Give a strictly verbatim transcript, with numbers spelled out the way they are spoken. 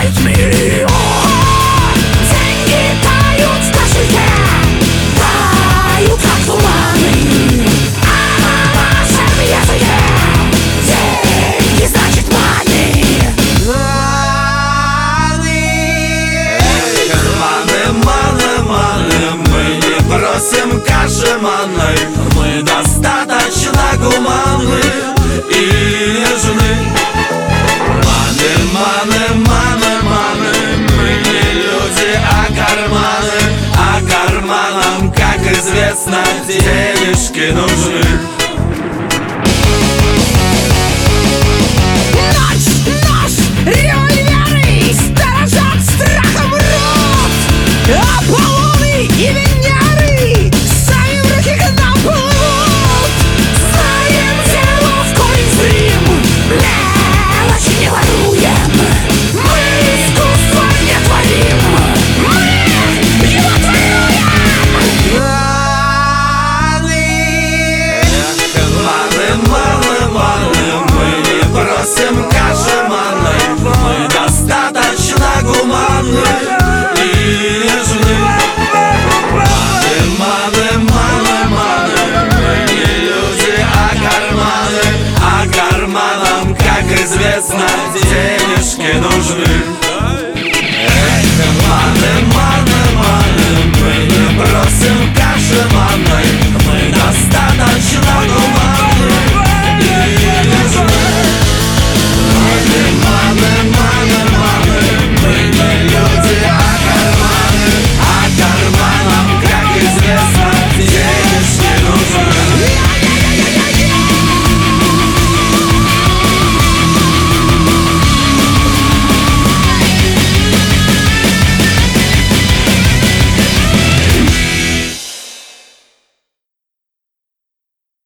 тают миллион. Деньги тают в кошельке, тают как туманы. А на нашем языке деньги значит money. Маны, маны, маны, мы не просим каши манной, мы достаточно гуманны и нежны. Маны, маны, маны, маны, мы не люди, а карманы, а карманам, как известно, денежки нужны. Ночь, нож, револьверы сторожат, страхом рот. Аполлоны и Венеры сами в руки к нам плывут. Знаем дело в корень зрим, мелочи не воруем. Мы искусство не творим, мы его творим. Маны, маны, маны, мы не просим каши манной, мы достаточно гуманны и нежны. Маны, маны, маны, маны, мы не люди, а карманы, а карманам, как известно, денежки нужны. Эх, маны, маны, маны, мы не просим каши манной, мы достаточно гуманны и нежны. Маны, маны, маны, маны, мы не люди, а карманы, а карманам, как известно,